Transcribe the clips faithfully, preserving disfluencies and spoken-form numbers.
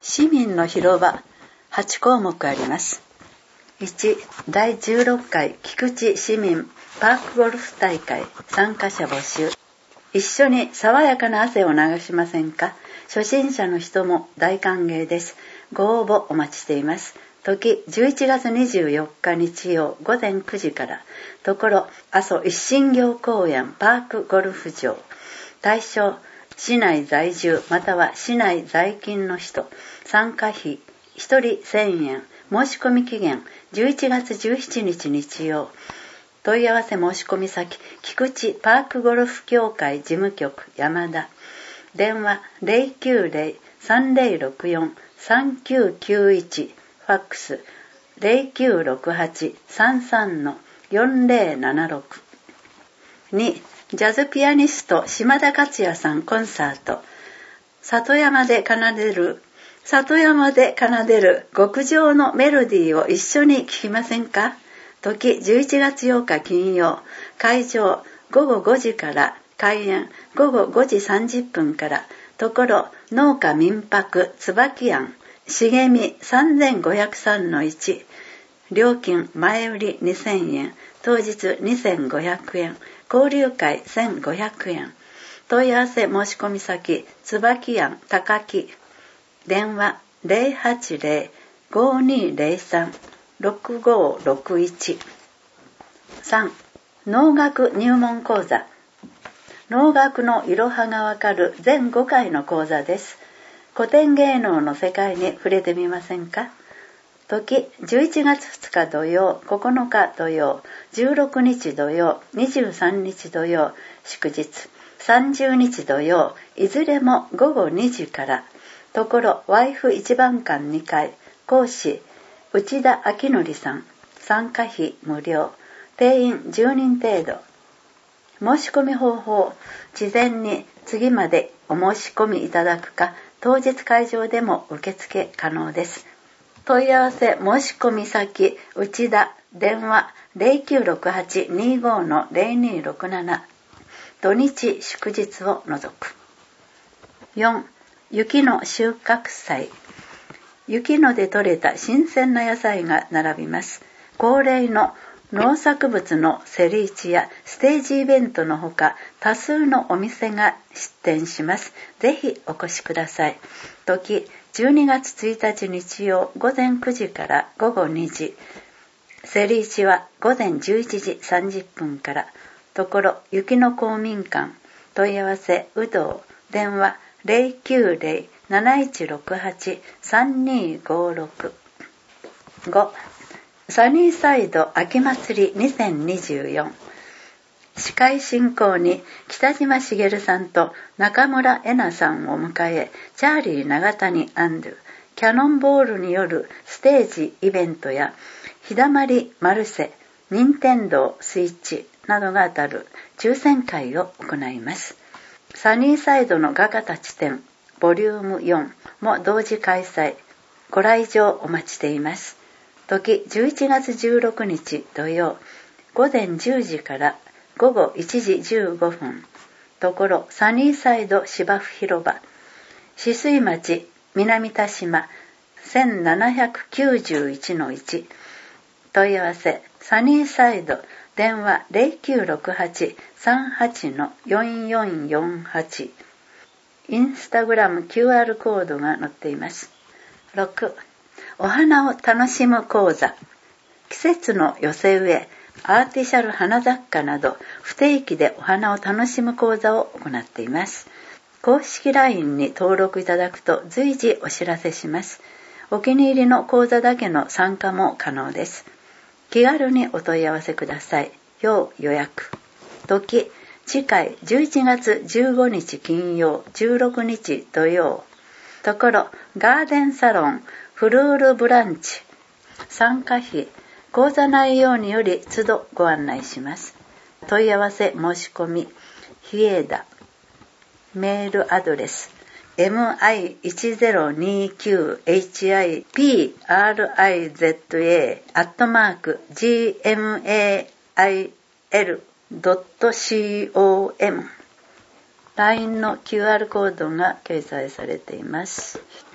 市民の広場はち項目あります。いち、だいじゅうろっかい菊池市民パークゴルフ大会参加者募集。一緒に爽やかな汗を流しませんか？初心者の人も大歓迎です。ご応募お待ちしています。時じゅういちがつにじゅうよっか日曜午前くじから。ところ阿蘇一心行公園パークゴルフ場。対象市内在住または市内在勤の人。参加費ひとりせんえん。申し込み期限じゅういちがつじゅうしちにち日曜。問い合わせ申し込み先菊池パークゴルフ協会事務局山田。電話 ゼロきゅうゼロ さんゼロろくよん さんきゅうきゅういち。ファックス ゼロきゅうろくはち さんさん よんゼロななろく。に、ジャズピアニスト島田克也さんコンサート。里山で奏でる里山で奏でる極上のメロディーを一緒に聴きませんか？時じゅういちがつようか金曜。会場ごごごじから開演ごごごじさんじゅっぷんから。ところ農家民泊椿庵茂み さんぜんごひゃくさんのいち。料金前売りにせんえん当日にせんごひゃくえん交流会せんごひゃくえん。問い合わせ申し込み先椿庵高木。電話 ゼロはちゼロ ごにゼロさん ろくごろくいち。さん、能楽入門講座。能楽のいろはがわかる全ごかいの講座です。古典芸能の世界に触れてみませんか？時じゅういちがつふつか土曜、ここのか土曜、じゅうろくにち土曜、にじゅうさんにち土曜、祝日、さんじゅうにち土曜、いずれもごごにじから。ところワイフ一番館にかい。講師内田明則さん。参加費無料。定員じゅうにん程度。申し込み方法事前に次までお申し込みいただくか当日会場でも受付可能です。問い合わせ申し込み先内田。電話 ゼロきゅうろくはち にごのゼロにろくなな。土日祝日を除く。よん、雪の収穫祭。雪ので採れた新鮮な野菜が並びます。恒例の農作物の競り市やステージイベントのほか多数のお店が出店します。ぜひお越しください。時じゅうにがつついたち日曜午前くじからごごにじ。競り市は午前じゅういちじさんじゅっぷんから。ところ雪の公民館。問い合わせ有働。電話ゼロきゅうゼロ なないちろくはち さんにごろく。ご、サニーサイド秋祭りにせんにじゅうよん。司会進行に北島茂さんと中村恵那さんを迎え、チャーリー長谷&キャノンボールによるステージイベントや日だまりマルセ、任天堂スイッチなどが当たる抽選会を行います。サニーサイドの画家たち展ボリュームよんも同時開催。ご来場お待ちしています。時じゅういちがつじゅうろくにち土曜、午前じゅうじからごごいちじじゅうごふん。ところサニーサイド芝生広場。止水町南田島 せんななひゃくきゅうじゅういちのいち。問い合わせサニーサイド。電話ゼロきゅうろくはち さんはち よんよんよんはち。インスタグラム キューアール コードが載っています。ろく、お花を楽しむ講座。季節の寄せ植え、アーティシャル花雑貨など不定期でお花を楽しむ講座を行っています。公式 ライン に登録いただくと随時お知らせします。お気に入りの講座だけの参加も可能です。気軽にお問い合わせください。要予約。時次回じゅういちがつじゅうごにち金曜、じゅうろくにち土曜。ところガーデンサロンフルールブランチ。参加費講座内容により都度ご案内します。問い合わせ申し込みヒエダ。メールアドレス エムアイいちゼロにきゅうエイチアイピーアールアイゼットエー アットマーク ジーエムエーアイエルドットコム。 ライン の キューアール コードが掲載されています。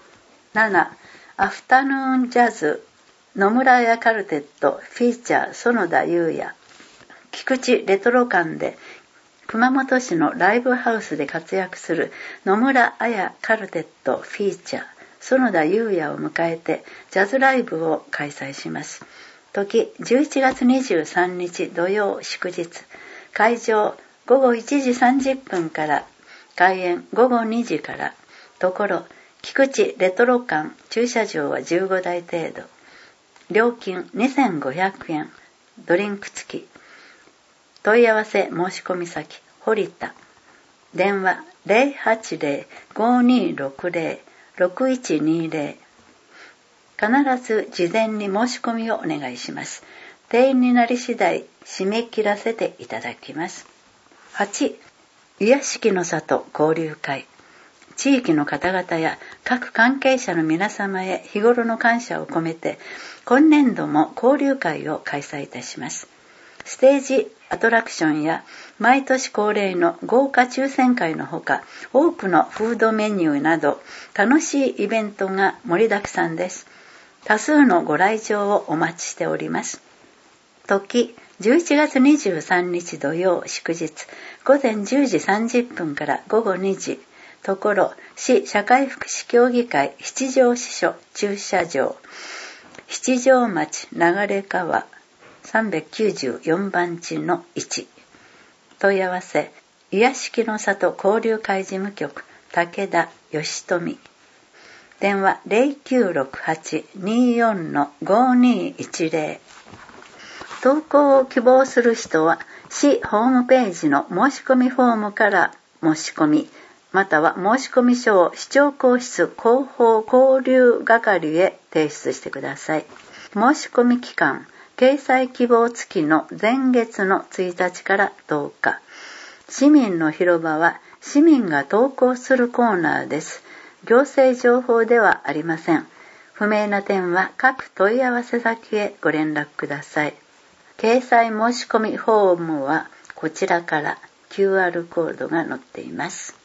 なな. アフタヌーンジャズ野村屋カルテットフィーチャー園田裕也。菊池レトロ館で熊本市のライブハウスで活躍する野村彩カルテットフィーチャー園田裕也を迎えてジャズライブを開催します。時じゅういちがつにじゅうさんにち土曜祝日。会場ごごいちじさんじゅっぷんから開演ごごにじから。ところ菊池レトロ館駐車場はじゅうごだい程度。料金にせんごひゃくえん。ドリンク付き。問い合わせ申し込み先堀田。電話 ゼロはちゼロ ごにろくゼロ ろくいちにゼロ。必ず事前に申し込みをお願いします。定員になり次第締め切らせていただきます。はち. 癒しきの里交流会。地域の方々や各関係者の皆様へ日頃の感謝を込めて今年度も交流会を開催いたします。ステージアトラクションや毎年恒例の豪華抽選会のほか多くのフードメニューなど楽しいイベントが盛りだくさんです。多数のご来場をお待ちしております。時じゅういちがつにじゅうさんにち土曜祝日ごぜんじゅうじさんじゅっぷんからごごにじ。ところ市社会福祉協議会七条支所駐車場七条町流川さんびゃくきゅうじゅうよんばんちのいち。問い合わせ癒しきの里交流会事務局武田義富。電話 ゼロきゅうろくはち によん ごにいちゼロ。投稿を希望する人は市ホームページの申し込みフォームから申し込みまたは申込書を市長公室広報交流係へ提出してください。申込期間掲載希望付きの前月のついたちからとおか。市民の広場は市民が投稿するコーナーです。行政情報ではありません。不明な点は各問い合わせ先へご連絡ください。掲載申込フォームはこちらから キューアール コードが載っています。